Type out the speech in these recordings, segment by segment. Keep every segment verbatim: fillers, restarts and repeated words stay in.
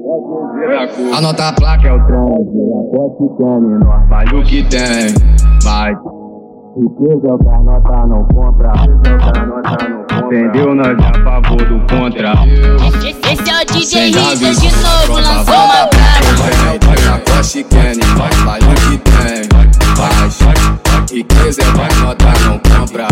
Anota a placa, é o trem. Aposte que é menor, vale o que tem. Mas riqueza é o que a nota não compra. Entendeu? Nós é a favor do contra. Esse é o D J Risa de novo, lançou uma brava. Aposte que é menor, vale o que tem. Mas riqueza é o que a nota não compra.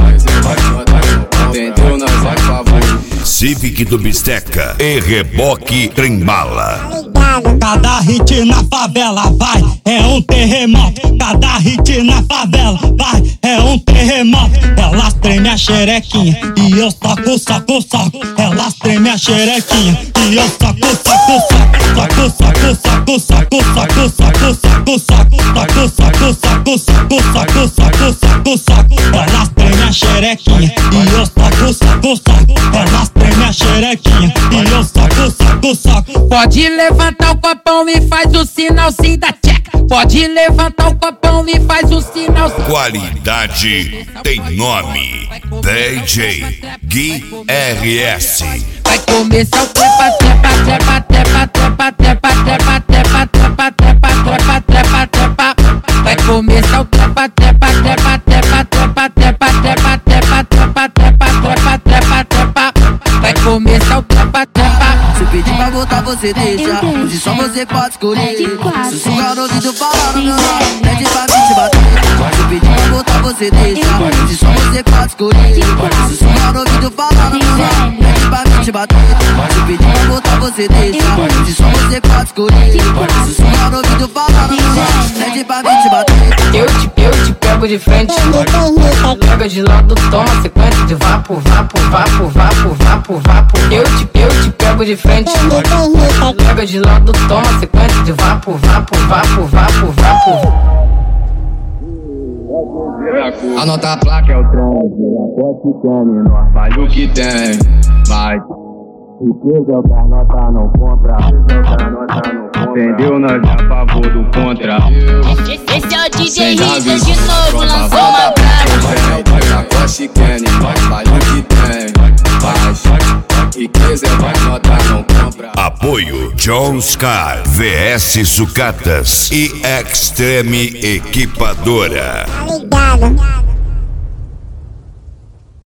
Entendeu? Nós é a favor. Civic do Bisteca e Reboque Trembala. Cada hit na favela vai, é um terremoto. Cada hit na favela vai, é um terremoto. Elas tremem a xerequinha e eu soco, soco, soco. Elas tremem a xerequinha e eu soco, soco, soco. Soco, soco, soco, soco, soco, soco, soco, soco. Soco, soco, soco, soco, soco, soco, soco, soco. Elas tremem a xerequinha e eu soco, soco, soco. Elas tremem a xerequinha e eu soco, soco, soco. Pode levantar o copão e faz o sinalzinho da tcheca. Pode levantar o copão e faz o sinalzinho. Qualidade tem nome. D J Gui R S. Vai começar o trepa, trepa, trepa, trepa, trepa, trepa, trepa, trepa, trepa, trepa, trepa, trepa, trepa. Vai começar o trepa, trepa, trepa, trepa, trepa, trepa, trepa, trepa, trepa, trepa, trepa, trepa, trepa. Vai começar o trepa, trepa. Se pedir pra botar, você deixa. Hoje só você pode escolher. Sussurrar no ouvido, falar no meu nome. Pede pra mim te bater. Se pedir pra botar, você deixa. Hoje só você pode escolher. Sussurrar no ouvido, falar no meu nome. Pede pra mim te bater. Se pedir pra botar, você deixa. Hoje só você pode escolher. Sussurrar no ouvido, falar no meu nome. Pede pra mim te bater. Eu te, eu te pego de frente. Pega de lado, toma sequência de vapo, vapo, vapo, vapo, vapo, vapo. Eu te, eu te pego de frente. Pega de lado, toma sequência de vapo, vapo, vapo, vapo, vapo. Anota a placa, é o trem. Aposte que é menor, vale o que tem. Mas riqueza é o que a nota não compra. Entendeu? Nós é a favor do contra. Esse é o D J Risa de novo, lançou uma brava. Aposte que é menor, vale o que tem. Mas riqueza é o que a nota não compra. Apoio John Scar, V S Sucatas e Extreme Equipadora. Tá ligado?